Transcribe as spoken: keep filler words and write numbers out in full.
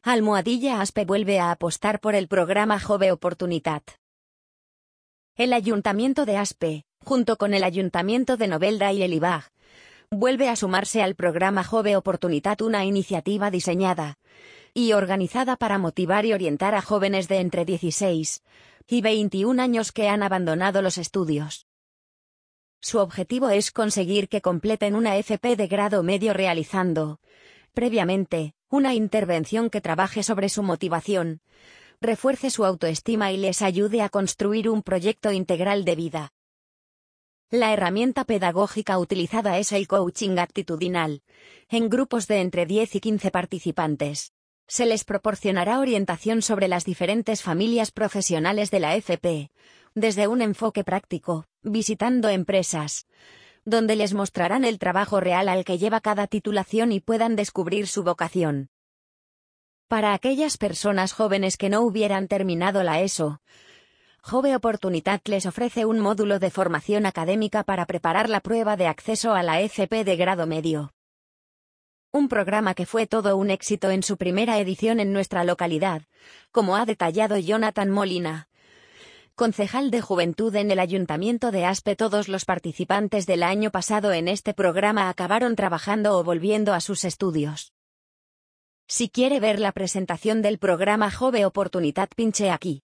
Almohadilla Aspe vuelve a apostar por el programa Jove Oportunitat. El Ayuntamiento de Aspe, junto con el Ayuntamiento de Novelda y el I B A G, vuelve a sumarse al programa Jove Oportunitat, una iniciativa diseñada y organizada para motivar y orientar a jóvenes de entre dieciséis y veintiún años que han abandonado los estudios. Su objetivo es conseguir que completen una F P de grado medio realizando, previamente, una intervención que trabaje sobre su motivación, refuerce su autoestima y les ayude a construir un proyecto integral de vida. La herramienta pedagógica utilizada es el coaching actitudinal, en grupos de entre diez y quince participantes. Se les proporcionará orientación sobre las diferentes familias profesionales de la F P, desde un enfoque práctico, visitando empresas, donde les mostrarán el trabajo real al que lleva cada titulación y puedan descubrir su vocación. Para aquellas personas jóvenes que no hubieran terminado la ESO, Jove Oportunitat les ofrece un módulo de formación académica para preparar la prueba de acceso a la F P de grado medio. Un programa que fue todo un éxito en su primera edición en nuestra localidad, como ha detallado Jonathan Molina, concejal de Juventud en el Ayuntamiento de Aspe. Todos los participantes del año pasado en este programa acabaron trabajando o volviendo a sus estudios. Si quiere ver la presentación del programa Jove Oportunitat, pinche aquí.